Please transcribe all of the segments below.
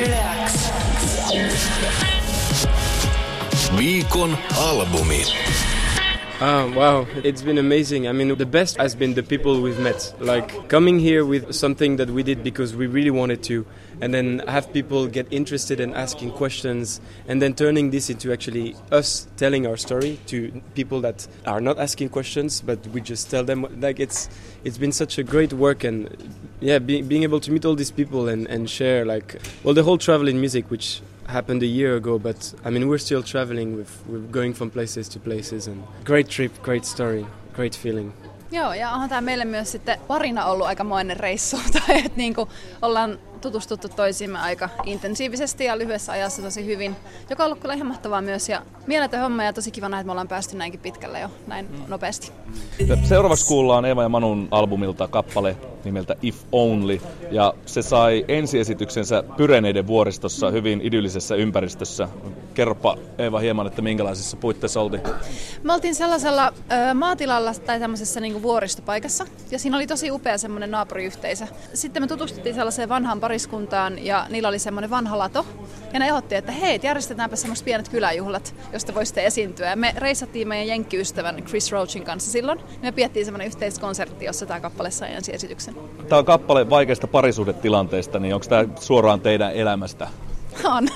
Viikon albumi. Wow, it's been amazing. I mean, the best has been the people we've met. Like, coming here with something that we did because we really wanted to, and then have people get interested in asking questions, and then turning this into actually us telling our story to people that are not asking questions, but we just tell them. Like, it's been such a great work, and yeah, being able to meet all these people and share, like, well, the whole travel in music, which happened a year ago, but I mean, we're still traveling, we're going from places to places, and great trip, great story, great feeling. Joo, ja onhan tämä meille myös sitten parina ollut aikamoinen reissu, tai että niinku ollaan tutustuttu toisiimme aika intensiivisesti ja lyhyessä ajassa tosi hyvin, joka on ollut kyllä ihan mahtavaa myös, ja mieletön homma, ja tosi kiva nähdä, että me ollaan päästy näinkin pitkälle jo näin nopeasti. Seuraavaksi kuullaan Eeva ja Manun albumilta kappale nimeltä If Only, ja se sai ensiesityksensä Pyreneiden vuoristossa hyvin idyllisessä ympäristössä. Kerropa, Eeva, hieman, että minkälaisissa puitteissa oltiin? Me oltiin sellaisella maatilalla tai tämmöisessä niinku vuoristopaikassa, ja siinä oli tosi upea semmoinen naapuriyhteisö. Sitten me tutustuttiin sellaiseen vanhaan pariskuntaan, ja niillä oli semmoinen vanha lato, ja ne ehdotti, että hei, järjestetäänpä semmoiset pienet kyläjuhlat, josta voisitte esiintyä. Ja me reissattiin meidän jenkkiystävän Chris Roachin kanssa silloin, ja me piettiin semmoinen yhteiskonsertti, jossa tämä kappale sai ensiesityksen. Tämä on kappale vaikeasta parisuhdetilanteesta, niin onko tämä suoraan teidän elämästä? On.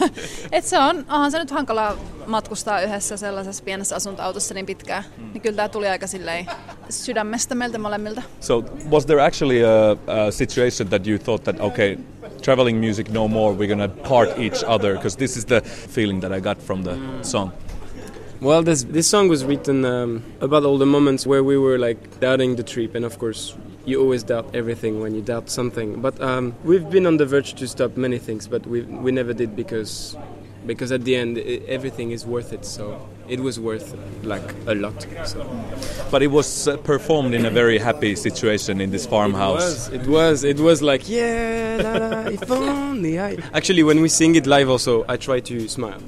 Onhan se nyt hankalaa matkustaa yhdessä sellaisessa pienessä asuntoautossa niin pitkään. Niin kyllä tämä tuli aika silleen sydämestä meiltä molemmilta. So was there actually a situation that you thought that, okay, traveling music no more, we're gonna part each other, because this is the feeling that I got from the song? Well, this song was written about all the moments where we were like doubting the trip, and of course you always doubt everything when you doubt something. But we've been on the verge to stop many things, but we never did because at the end everything is worth it. So it was worth like a lot. So. But it was performed in a very happy situation in this farmhouse. It was like, yeah, la, la, if only I... Actually, when we sing it live also, I try to smile.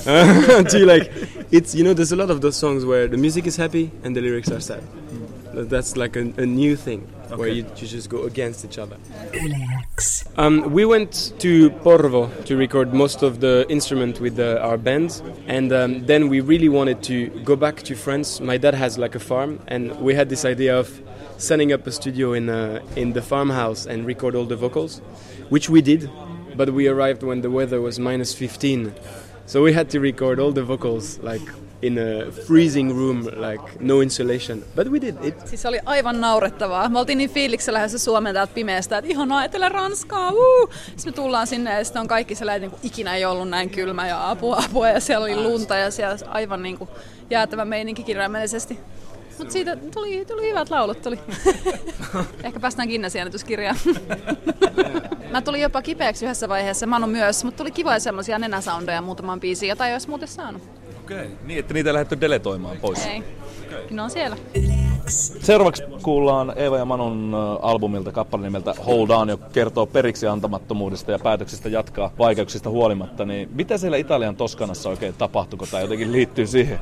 To like, it's, you know, there's a lot of those songs where the music is happy and the lyrics are sad. That's like a new thing, okay, where you just go against each other. We went to Porvo to record most of the instrument with our band, and then we really wanted to go back to France. My dad has like a farm, and we had this idea of setting up a studio in the farmhouse and record all the vocals, which we did, but we arrived when the weather was minus 15, so we had to record all the vocals like in a freezing room, like no insulation. But we did it. Siis se oli aivan naurettavaa. Me oltiin niin fiiliksellä lähdössä Suomeen täältä pimeästä, että ihanaa Etelä-Ranskaa, Sitten me tullaan sinne ja sitten on kaikki sellainen, niin kuin ikinä ei ollut näin kylmä ja apua ja siellä oli lunta ja siellä aivan niin kuin jäätävä meininki kirjaimellisesti. Mutta siitä tuli hyvät laulut. Ehkä päästään Guinness-äänityskirjaan. Mä tulin jopa kipeäksi yhdessä vaiheessa, Manu myös, mutta tuli kivoja semmosia nenäsoundeja muutaman biisiin, jota ei olisi muuten saanut. Okei, niin että niitä ei lähdetty deletoimaan pois. Ei, ne on siellä. Seuraavaksi kuullaan Eeva ja Manun albumilta kappale nimeltä Hold On, joka kertoo periksi antamattomuudesta ja päätöksistä jatkaa vaikeuksista huolimatta. Niin mitä siellä Italian Toskanassa oikein tapahtuiko tai jotenkin liittyy siihen?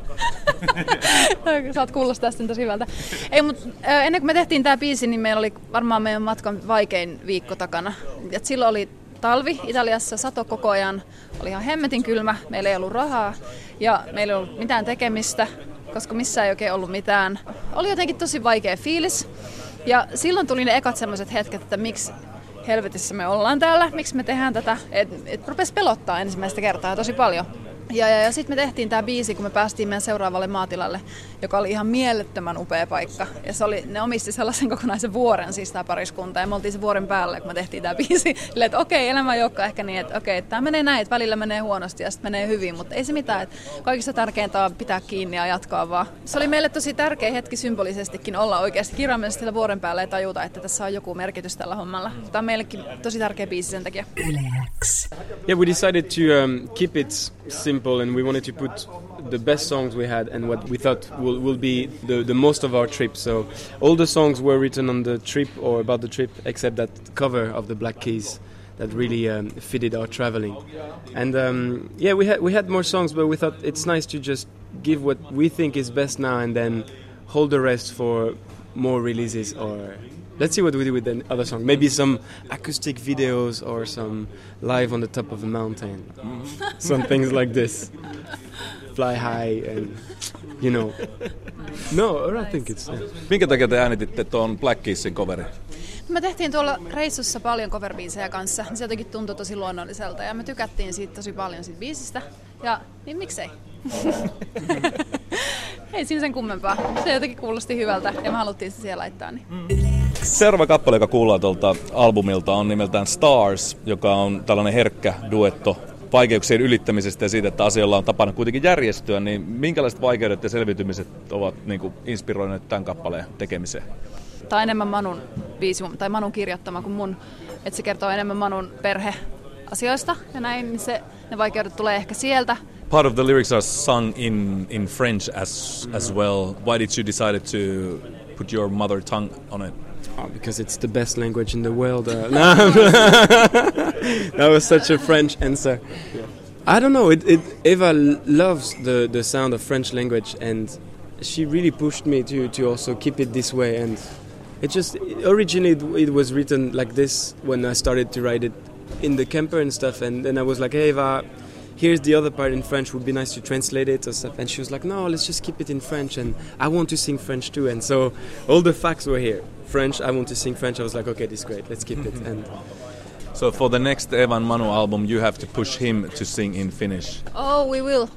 Saat kuulostaa sitten tosi hyvältä. Ei, mutta ennen kuin me tehtiin tää biisi, niin meillä oli varmaan meidän matkan vaikein viikko takana. Et silloin oli talvi Italiassa, sato koko ajan, oli ihan hemmetin kylmä, meillä ei ollut rahaa ja meillä ei ollut mitään tekemistä, koska missään ei oikein ollut mitään. Oli jotenkin tosi vaikea fiilis ja silloin tuli ne ekat semmoiset hetket, että miksi helvetissä me ollaan täällä, miksi me tehdään tätä, että rupesi pelottaa ensimmäistä kertaa tosi paljon. Ja sitten me tehtiin tämä biisi, kun me päästiin meidän seuraavalle maatilalle, joka oli ihan mielettömän upea paikka. Ja ne omisti sellaisen kokonaisen vuoren, siis tämä pariskunta. Ja me oltiin se vuoren päällä, kun me tehtiin tämä biisi. Että okei, elämä ei olekaan ehkä niin, että okei, tämä menee näin, että välillä menee huonosti ja sitten menee hyvin. Mutta ei se mitään, että kaikista tärkeintä on pitää kiinni ja jatkaa vaan. Se oli meille tosi tärkeä hetki symbolisestikin olla oikeasti kirjaimellisesti siellä vuoren päällä ja tajuta, että tässä on joku merkitys tällä hommalla. Tämä on meillekin tosi tärkeä biisi sen takia. Yeah, we decided to keep it simple, and we wanted to put the best songs we had and what we thought will be the most of our trip. So all the songs were written on the trip or about the trip, except that cover of the Black Keys that really fitted our traveling. And yeah, we had more songs, but we thought it's nice to just give what we think is best now and then hold the rest for more releases or let's see what we do with the other song. Maybe some acoustic videos or some live on the top of a mountain. Some things like this. Fly high and, you know. No, I don't think it's... Minkä takia te äänititte tuon Black Keys'in coverin? Me tehtiin tuolla reissussa paljon cover-biisejä kanssa, niin se jotenkin tuntui tosi luonnolliselta ja me tykättiin siitä tosi paljon siitä biisistä. Ja niin miksei? Ei siinä sen kummempaa. Se jotenkin kuulosti hyvältä ja me haluttiin se siellä laittaa. Niin. Seuraava kappale, joka kuullaan tuolta albumilta, on nimeltään Stars, joka on tällainen herkkä duetto vaikeuksien ylittämisestä ja siitä, että asioilla on tapana kuitenkin järjestyä, niin minkälaiset vaikeudet ja selviytymiset ovat niin kuin inspiroineet tämän kappaleen tekemiseen? Tämä on enemmän Manun biisi, tai Manun kirjoittama kuin mun. Että se kertoo enemmän Manun perheasioista ja näin, niin ne vaikeudet tulee ehkä sieltä. Part of the lyrics are sung in French as well. Why did you decide to put your mother tongue on it? Because it's the best language in the world. That was such a French answer. I don't know. Eva loves the sound of French language, and she really pushed me to also keep it this way. And it just originally it was written like this when I started to write it in the camper and stuff. And then I was like, hey, Eva, here's the other part in French. Would be nice to translate it or stuff. And she was like, no, let's just keep it in French. And I want to sing French too. And so all the facts were here. French, I want to sing French. I was like, okay, this is great. Let's keep it. And so for the next Evan Manu album, you have to push him to sing in Finnish. Oh, we will.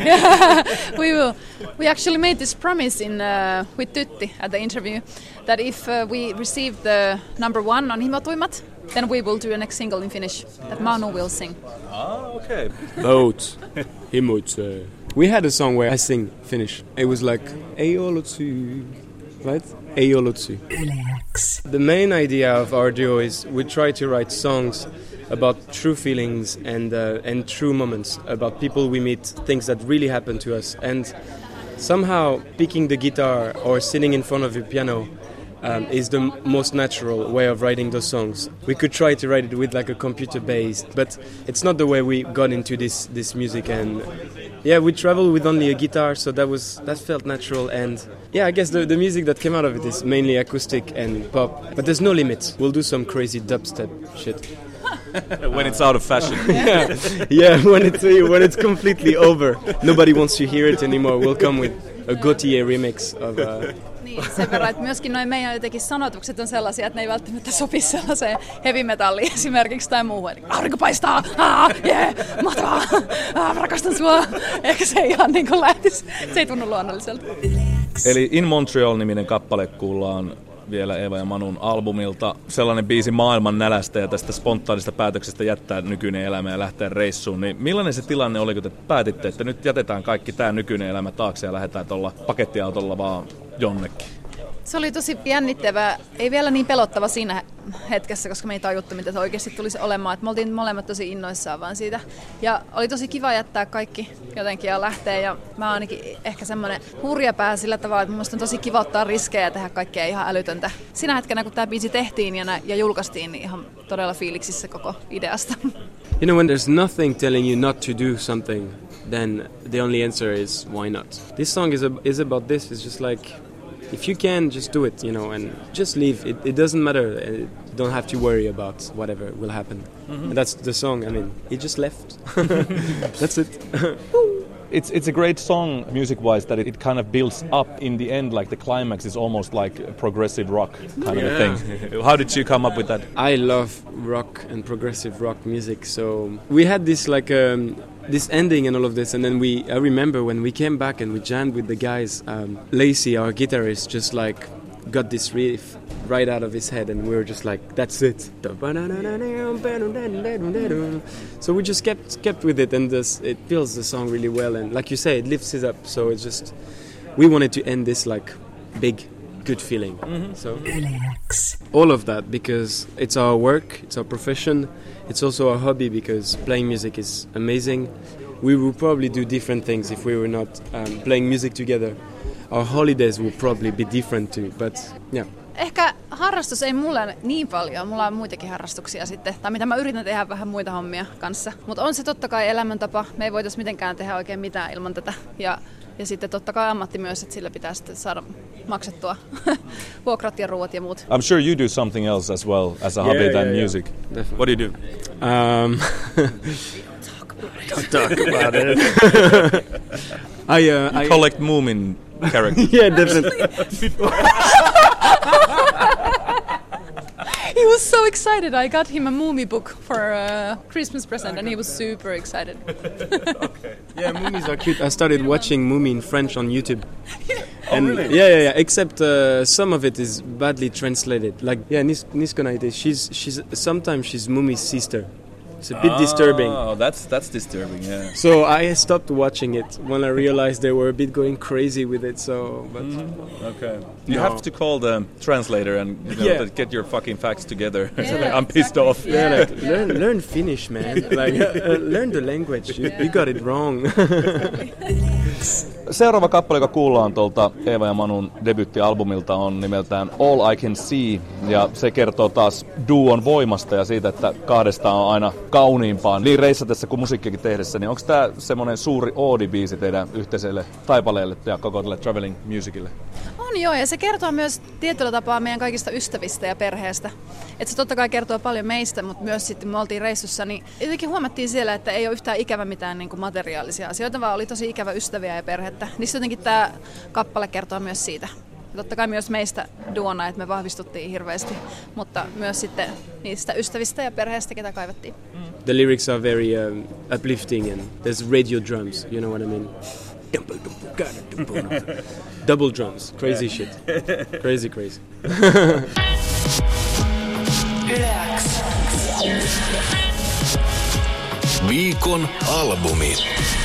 We will. We actually made this promise with Tytti at the interview that if we receive the #1 on Himotuimat, then we will do a next single in Finnish that Manu will sing. Okay. Vote. Himotse. We had a song where I sing Finnish. It was like Eiolotsu, right? Eiolotsu. The main idea of our duo is we try to write songs about true feelings and true moments, about people we meet, things that really happen to us. And somehow picking the guitar or sitting in front of a piano is the most natural way of writing those songs. We could try to write it with like a computer-based, but it's not the way we got into this music. And yeah, we travel with only a guitar, so that felt natural. And yeah, I guess the music that came out of it is mainly acoustic and pop, but there's no limit. We'll do some crazy dubstep shit. When it's out of fashion. Yeah, when it's completely over, nobody wants to hear it anymore. We'll come with a Gautier remix of... Niin, sen verran, että myöskin noin meidän jotenkin sanotukset on sellaisia, että ne ei välttämättä sopi sellaiseen heavy metalliin esimerkiksi tai muuhun. Aurinko paistaa, mahtavaa, rakastan sua. Ehkä se ei ihan niin kuin lähtisi, se ei tunnu luonnolliselta. Eli In Montreal-niminen kappale kuullaan vielä Eeva ja Manun albumilta. Sellainen biisi maailman nälästä ja tästä spontaanista päätöksestä jättää nykyinen elämä ja lähteä reissuun. Niin millainen se tilanne oli, kun te päätitte, että nyt jätetään kaikki tämä nykyinen elämä taakse ja lähdetään tuolla pakettiautolla vaan jonnekin? Se oli tosi jännittävää, ei vielä niin pelottava siinä hetkessä, koska me ei tajuttu, mitä se oikeasti tulisi olemaan. Et me oltiin molemmat tosi innoissaan vaan siitä. Ja oli tosi kiva jättää kaikki jotenkin ja lähteä. Ja mä oon ainakin ehkä semmoinen hurjapää sillä tavalla, että mun mielestä on tosi kiva ottaa riskejä ja tehdä kaikkea ihan älytöntä. Siinä hetkenä, kun tää biisi tehtiin ja julkaistiin, niin ihan todella fiiliksissä koko ideasta. You know, when there's nothing telling you not to do something, then the only answer is why not. This song is about this. It's just like... If you can, just do it, you know, and just leave. It doesn't matter. You don't have to worry about whatever will happen. Mm-hmm. And that's the song. I mean, he just left. That's it. It's a great song music-wise that it kind of builds up in the end, like the climax is almost like a progressive rock kind of a thing. How did you come up with that? I love rock and progressive rock music, so we had this like this ending and all of this, and then I remember when we came back and we jammed with the guys, Lacey, our guitarist, just like got this riff right out of his head, and we were just like, that's it. So we just kept with it, and it fills the song really well, and like you say, it lifts it up. So it's just, we wanted to end this like big, good feeling. Mm-hmm. So all of that, because it's our work, it's our profession, it's also our hobby, because playing music is amazing. We will probably do different things if we were not playing music together. Our holidays will probably be different too, but yeah. Ehkä harrastus ei mulle niin paljon, mulla on muitakin harrastuksia sitten, tai mitä mä yritän tehdä vähän muita hommia kanssa. Mutta on se totta kai elämäntapa, me ei voitaisi mitenkään tehdä oikein mitään ilman tätä. Ja Ja sitten totta kai ammatti myös, että sillä pitää sitten saada maksettua vuokrat ja ruoat ja muut. I'm sure you do something else as well as a hobby than music. Definitely. What do you do? Don't talk about it. I collect Moomin characters. Yeah, definitely. He was so excited. I got him a Moomy book for a Christmas present and he was super excited. Okay. Yeah, Moomies are cute. I started watching Moomy in French on YouTube. And really? Yeah. Except some of it is badly translated. Like, Niskonaite, sometimes she's Moomy's sister. It's a bit disturbing. Oh, that's disturbing, yeah. So I stopped watching it when I realized they were a bit going crazy with it. So, but Okay. You No. have to call the translator and get your fucking facts together. Yeah, I'm pissed exactly. off. yeah, like learn Finnish, man. Like learn the language. You got it wrong. Seuraava kappale, joka kuullaan tuolta Eeva ja Manun debuittialbumilta, on nimeltään All I Can See. Ja se kertoo taas duon voimasta ja siitä, että kahdesta on aina kauniimpaan. Niin reissatessa kuin musiikkiakin tehdessä, niin onko tämä semmoinen suuri oodibiisi teidän yhteiselle taipaleelle ja koko tälle traveling musicille? On joo, ja se kertoo myös tietyllä tapaa meidän kaikista ystävistä ja perheestä. Että se totta kai kertoo paljon meistä, mutta myös sitten me oltiin reissussa, niin jotenkin huomattiin siellä, että ei ole yhtään ikävä mitään niin kuin materiaalisia asioita, vaan oli tosi ikävä ystäviä ja perhettä. Niin jotenkin tämä kappale kertoo myös siitä. Ja totta kai myös meistä duona, että me vahvistuttiin hirveästi, mutta myös sitten niistä ystävistä ja perheestä, ketä kaivattiin. The lyrics are very uplifting and there's radio drums. You know what I mean? Double drums, crazy shit, crazy. Viikon albumi.